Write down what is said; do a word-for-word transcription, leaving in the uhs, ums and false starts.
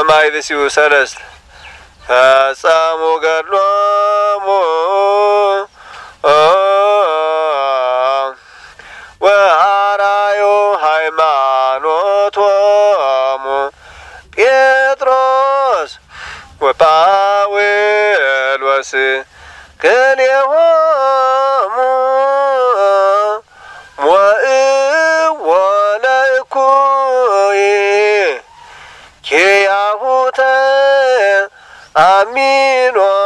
ሰማይብሲው ሰለስት ፈጸሙ ገድሎሙ ወአርአዩ ሃይማኖቶሙ ጴጥሮስ ወጳውሎስ ክልኤሆሙ ሞእዎ ለእኩይ ኪያሁ ተአሚኖ